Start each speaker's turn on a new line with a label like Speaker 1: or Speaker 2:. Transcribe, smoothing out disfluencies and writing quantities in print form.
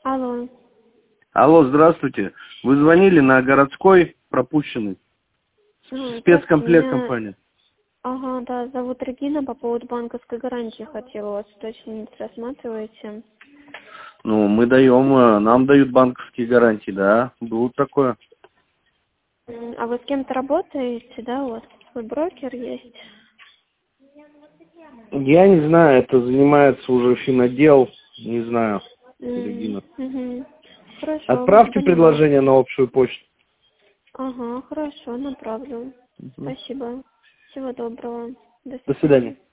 Speaker 1: Алло.
Speaker 2: Алло, здравствуйте. Вы звонили на городской пропущенный? Спецкомплект компания.
Speaker 1: Ага, да, зовут Регина, по поводу банковской гарантии хотела вас уточнить, рассматриваете?
Speaker 2: Ну, мы даем, нам дают банковские гарантии, да, было такое.
Speaker 1: А вы с кем-то работаете, да, у вас свой брокер есть?
Speaker 2: Я не знаю, это занимается уже финотдел, не знаю, Регина.
Speaker 1: Хорошо,
Speaker 2: Отправьте
Speaker 1: поняла.
Speaker 2: предложение на общую почту.
Speaker 1: Ага, хорошо, направлю. Спасибо. Всего доброго. До
Speaker 2: До свидания.
Speaker 1: свидания.